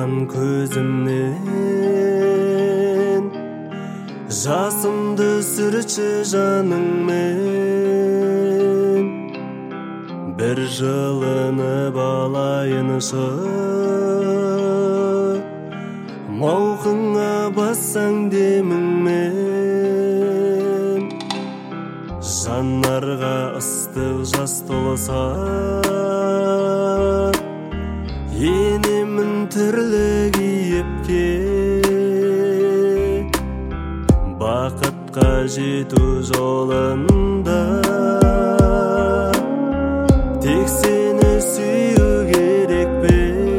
ағарған көзімнен, жасымды сүрші жаныңмен, бір жылынып алайыншы, мауқыңа бассаң деміңмен. Жаннарға ыстық жас толса, енемін түрлі кейіпке, бақытқа жету жолында тек сені сүю керек пе?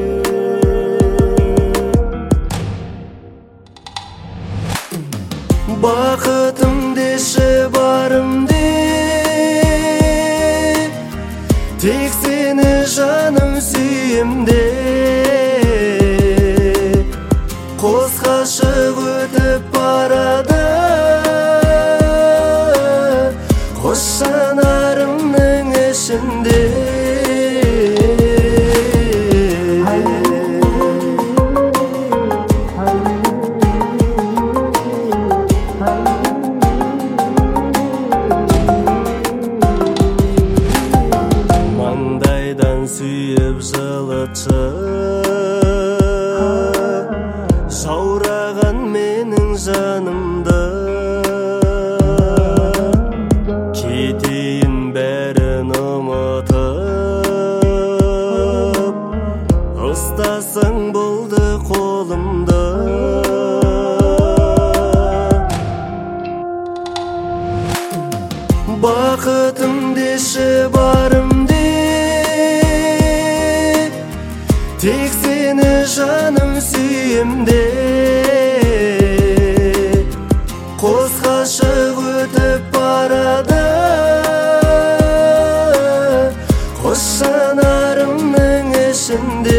Бақытым деші барым деп, тек сені жаным сүйем деп, қос ғашық өтіп барады қос жанарымның ішінде. Маңдайдан сүйіп жылытшы, жаураған менің жанымды, кетейін бәрін ұмытып, ұстасаң болды қолымды. Бақытым деші барым деп, тек сені жаным сүйем деп, қос ғашық өтіп барады қос жанарымның ішінде.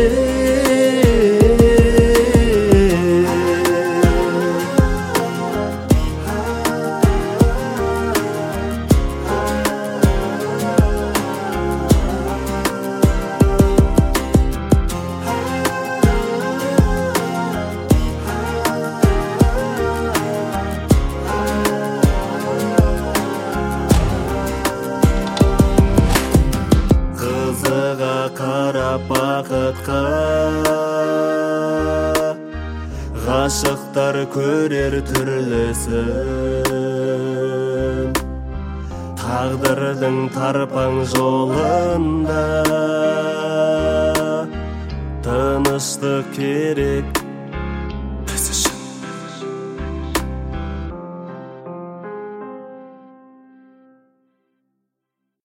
Қызыға қарап бақытқа ғашықтар көрер түрлісін, тағдырдың тарпаң жолында тыныштық керек